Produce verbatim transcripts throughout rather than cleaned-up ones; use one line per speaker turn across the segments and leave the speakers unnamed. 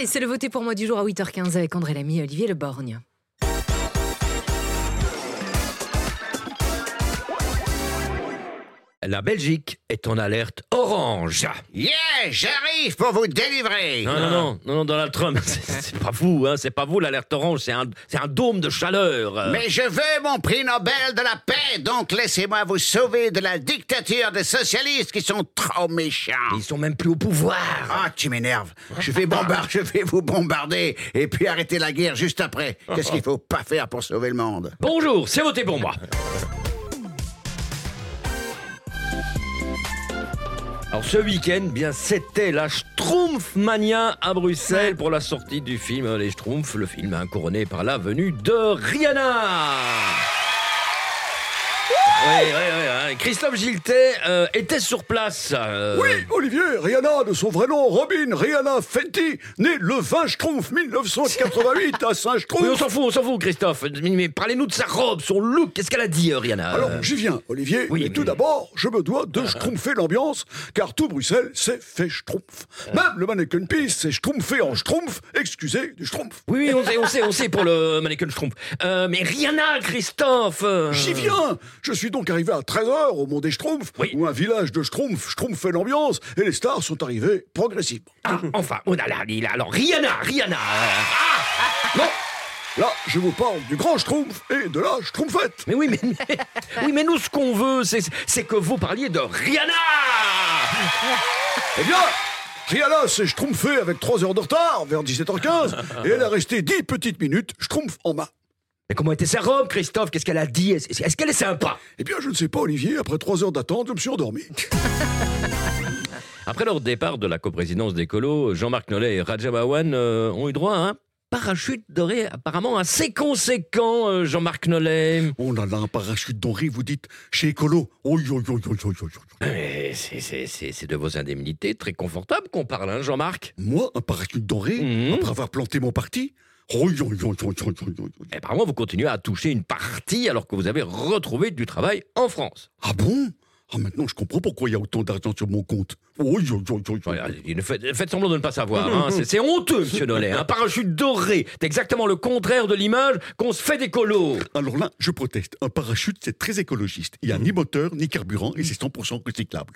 Allez, c'est le voté pour moi du jour à huit heures quinze avec André Lamy et Olivier Le Borgne.
La Belgique est en alerte orange.
Yeah, j'arrive pour vous délivrer.
Non, non, non, non, non Donald Trump, c'est, c'est pas vous, hein, c'est pas vous l'alerte orange, c'est un, c'est un dôme de chaleur.
Mais je veux mon prix Nobel de la paix, donc laissez-moi vous sauver de la dictature des socialistes qui sont trop méchants.
Ils sont même plus au pouvoir.
Ah, tu m'énerves. Je vais bombarder, je vais vous bombarder et puis arrêter la guerre juste après. Qu'est-ce qu'il faut pas faire pour sauver le monde?
Bonjour, c'est voté pour moi. Alors ce week-end, bien c'était la Schtroumpfmania à Bruxelles pour la sortie du film Les Schtroumpfs, le film hein, couronné par la venue de Rihanna. Oui, oui, oui. Hein. Christophe Giltet euh, était sur place. Euh...
Oui, Olivier, Rihanna, de son vrai nom, Robin Rihanna Fenty, née le vingt Schtroumpf mille neuf cent quatre-vingt-huit à Saint-Schtroumpf.
Oui, on s'en fout, on s'en fout, Christophe. Mais parlez-nous de sa robe, son look. Qu'est-ce qu'elle a dit, euh, Rihanna?
Alors, j'y viens, Olivier.
Oui,
mais
mais...
tout d'abord, je me dois de schtroumpfer l'ambiance, car tout Bruxelles s'est fait schtroumpf. Même le mannequin piece s'est schtroumpfé en schtroumpf, excusez, du schtroumpf.
Oui, oui, on sait, on sait, on sait pour le mannequin schtroumpf. Euh, mais Rihanna, Christophe euh...
J'y viens. Je suis donc arrivé à treize heures au Mont des Schtroumpfs,
oui.
où un village de Schtroumpfs schtroumpfait l'ambiance, et les stars sont arrivées progressivement.
Ah, enfin, on a là, là, alors Rihanna, Rihanna. Ah,
non. Là, je vous parle du grand Schtroumpf et de la Schtroumpfette.
Mais oui, mais, mais, oui, mais nous, ce qu'on veut, c'est, c'est que vous parliez de Rihanna.
Eh bien, Rihanna s'est schtroumpfée avec trois heures de retard, vers dix-sept heures quinze, et elle a resté dix petites minutes, schtroumpf en main.
Mais comment était sa robe, Christophe? Qu'est-ce qu'elle a dit? Est-ce, est-ce qu'elle est sympa?
Eh bien, je ne sais pas, Olivier. Après trois heures d'attente, je me suis endormi.
Après leur départ de la coprésidence des colos, Jean-Marc Nollet et Raja Bawan euh, ont eu droit à un parachute doré apparemment assez conséquent, euh, Jean-Marc Nollet.
Oh là là, un parachute doré, vous dites, chez Écolo. Oh, yo, yo, yo, yo, yo, yo.
Mais c'est, c'est, c'est, c'est de vos indemnités très confortables qu'on parle, hein, Jean-Marc?
Moi, un parachute doré, mmh. après avoir planté mon parti? Oh, yo, yo, yo, yo, yo, yo.
Et apparemment, vous continuez à toucher une partie alors que vous avez retrouvé du travail en France.
Ah bon? Ah, maintenant, je comprends pourquoi il y a autant d'argent sur mon compte. Oh, yo, yo, yo, yo.
Ouais, faites, faites semblant de ne pas savoir. Hein. C'est, c'est honteux, monsieur Nollet. Un parachute doré, c'est exactement le contraire de l'image qu'on se fait d'écolo.
Alors là, je proteste. Un parachute, c'est très écologiste. Il n'y a ni moteur, ni carburant, et c'est cent pour cent recyclable.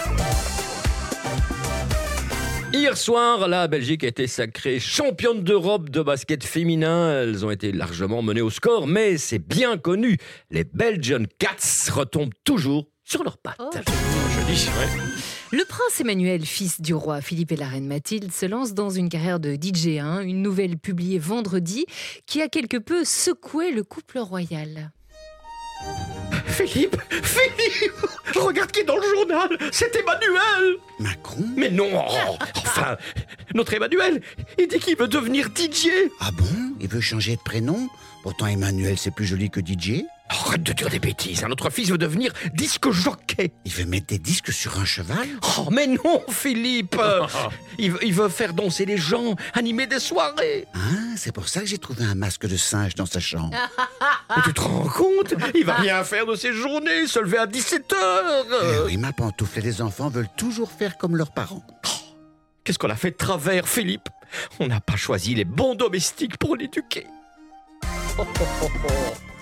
Hier soir, la Belgique a été sacrée championne d'Europe de basket féminin. Elles ont été largement menées au score, mais c'est bien connu. Les Belgian Cats retombent toujours sur leurs pattes.
Oh.
Je dis, ouais.
Le prince Emmanuel, fils du roi Philippe et la reine Mathilde, se lance dans une carrière de D J, hein, une nouvelle publiée vendredi qui a quelque peu secoué le couple royal.
Philippe, Philippe, regarde qui est dans le journal, c'est Emmanuel.
Macron?
Mais non, oh, enfin, notre Emmanuel, il dit qu'il veut devenir D J.
Ah bon? Il veut changer de prénom? Pourtant Emmanuel, c'est plus joli que D J.
Arrête de dire des bêtises, hein. Notre fils veut devenir disque jockey.
Il veut mettre des disques sur un cheval?
Oh, mais non, Philippe. il, veut, il veut faire danser les gens, animer des soirées.
Ah, c'est pour ça que j'ai trouvé un masque de singe dans sa chambre.
Mais tu te rends compte? Il va rien faire de ses journées, se lever à dix-sept heures.
Eh oui, ma pantoufle, et les enfants veulent toujours faire comme leurs parents.
Oh, qu'est-ce qu'on a fait de travers, Philippe? On n'a pas choisi les bons domestiques pour l'éduquer. Oh, oh, oh, oh.